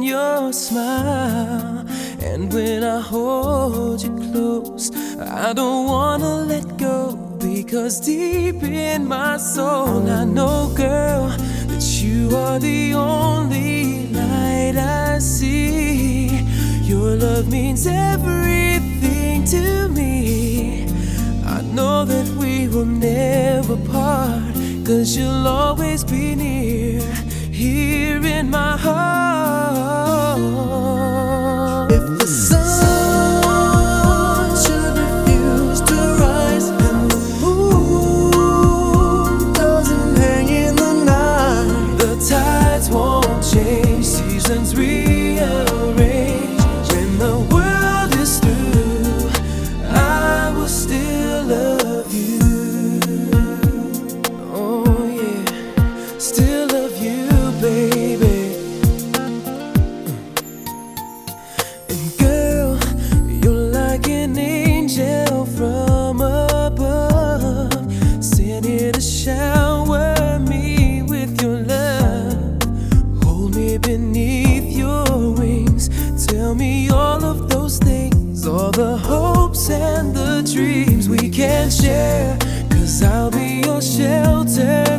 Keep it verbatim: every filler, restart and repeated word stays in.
your smile. And when I hold you close, I don't wanna let go, because deep in my soul I know, girl, that you are the only light I see. Your love means everything to me. I know that we will never part, 'cause you'll always be near, here in my heart. If the sun should refuse to rise and the moon doesn't hang in the night, the tides won't change, seasons rearrange. When the world is through, I will still love you. Oh yeah, still love you, baby. And girl, you're like an angel from above, sent here to shower me with your love. Hold me beneath your wings, tell me all of those things, all the hopes and the dreams we can share, 'cause I'll be your shelter